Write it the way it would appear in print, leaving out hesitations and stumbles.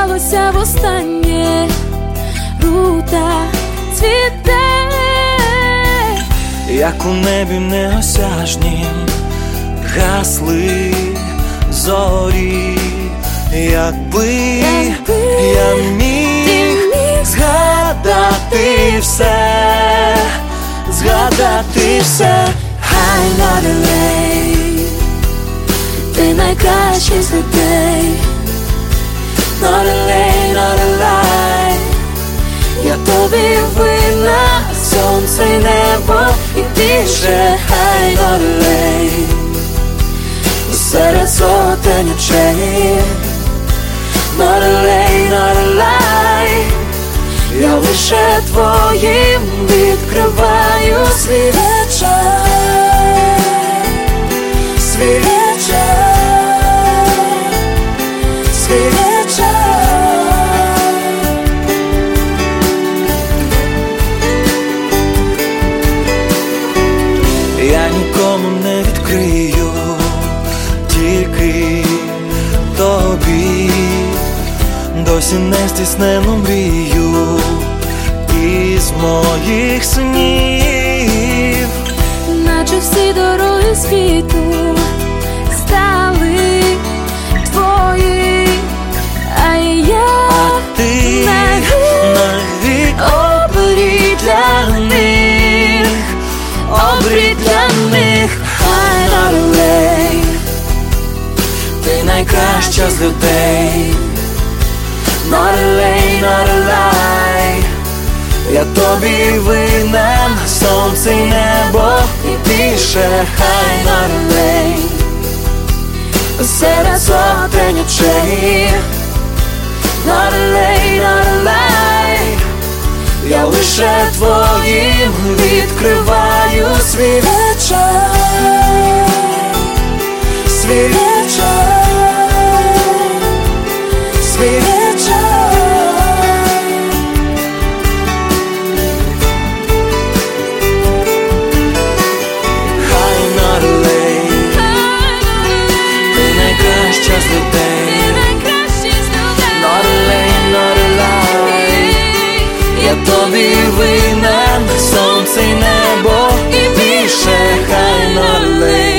здавалося востаннє, рута цвіте, як у небі неосяжнім гасли зорі. Якби я міг згадати все, згадати все. I'm not a lay, ти найкращий з людей. Not a lay, not a lie, я тобі винна, сонце й небо і більше. I'm not a lay, серед сотень очей. Not a lay, not a lie, я лише твоїм відкриваю свій вечір, свій вечір, свій вечір. Я нікому не відкрию, тільки тобі. Досі не здійснену мрію із моїх снів, наче всі дороги світу стали твої, а ти навік обрій для них, обрій для них. I'm not a lay, ти найкраща з людей. Not a lay, not a lie, я тобі винен, сонце й небо і більше. I'm not a lay, серед сотень очей. Not a lay, not a lie, я лише твоїм відкриваю свій вечір, свій вечір, свій вечір. Not a lay, not a lie, я тобі винен, сонце й небо і більше. Хай not a lay.